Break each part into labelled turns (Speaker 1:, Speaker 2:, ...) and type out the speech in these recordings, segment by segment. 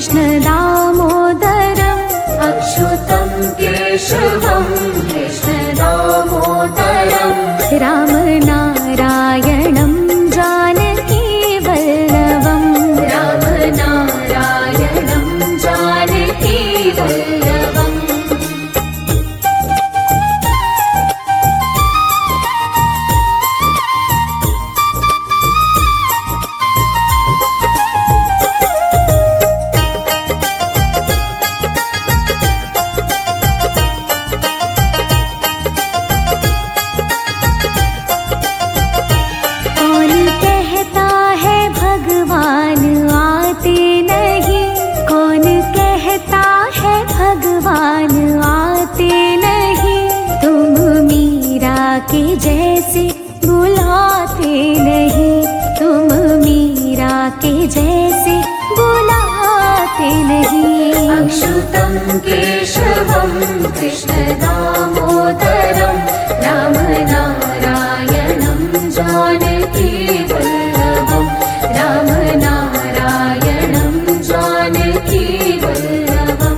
Speaker 1: कृष्ण दामोदरम्
Speaker 2: अच्युतं केशवं कृष्ण दामोदरम्
Speaker 1: राम नारायणं जानकी वल्लभम्
Speaker 2: राम नारायणं जानकी वल्लभम्
Speaker 1: के जैसे बुलाते नहीं, तुम मीरा के जैसे बुलाते नहीं।
Speaker 2: अच्युतं केशवं कृष्ण दामोदरम् राम नारायणं जानकी वल्लभम् राम नारायणं जानकी वल्लभम्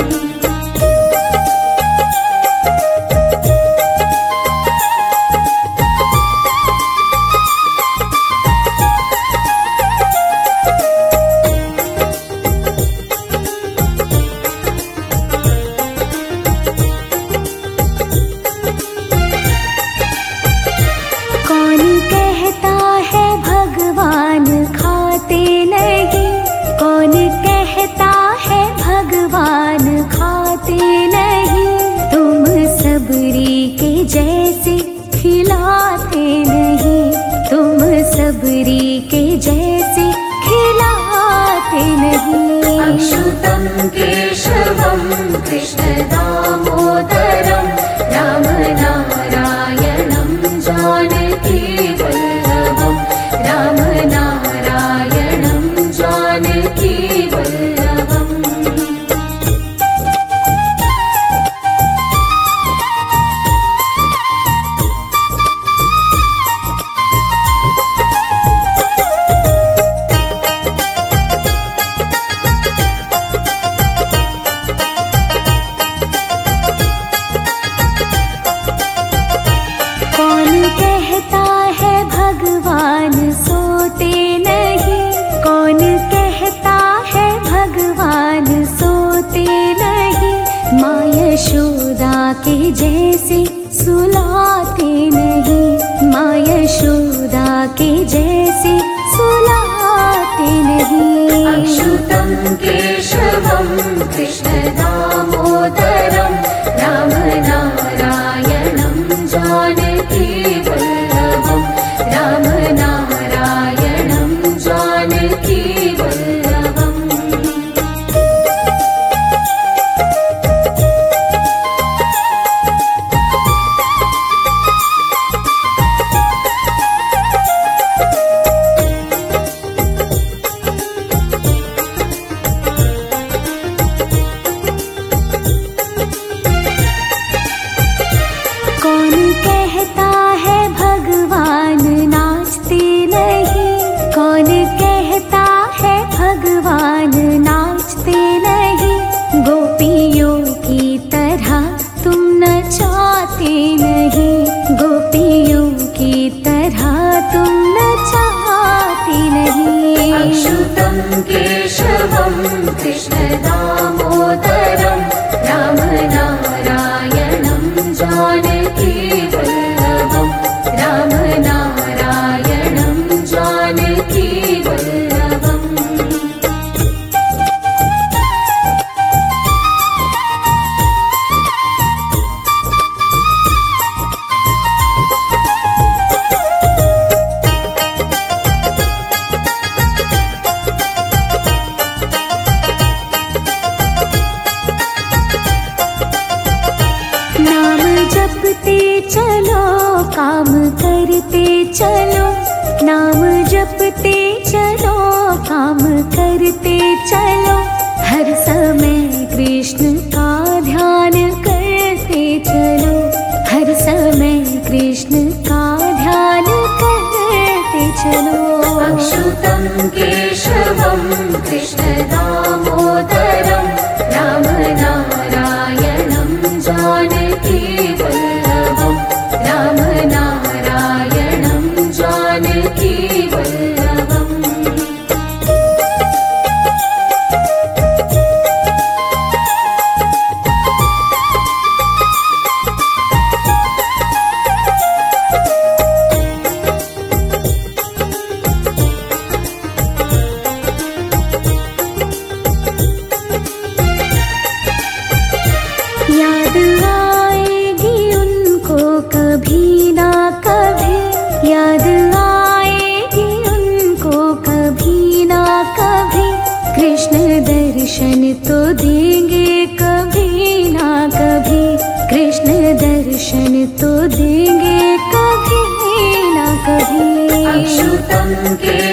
Speaker 1: जैसे खिलाते नहीं, तुम सबरी के जैसे खिलाते नहीं।
Speaker 2: अच्युतं केशवं कृष्ण दामोदरम् राम नारायणं जानकी वल्लभम् राम नारायणं जानकी वल्लभम्
Speaker 1: यशोदा के जैसे सुलाते नहीं, माँ यशोदा के जैसे सुलाते नहीं।
Speaker 2: अच्युतं केशवं कृष्ण दामोदरम् राम नारायणं जानकी वल्लभम् राम नारायणं जानकी वल्लभम् अच्युतं केशवं कृष्ण दामोदरम् राम नारायणं जानकी वल्लभम् राम नारायणं जानकी वल्लभम्
Speaker 1: जपते चलो काम करते चलो, नाम जपते चलो काम करते चलो, हर समय कृष्ण का ध्यान करते चलो, हर समय कृष्ण का ध्यान करते चलो।
Speaker 2: अच्युतं केशवं कृष्ण दामोदरम् संकेतम्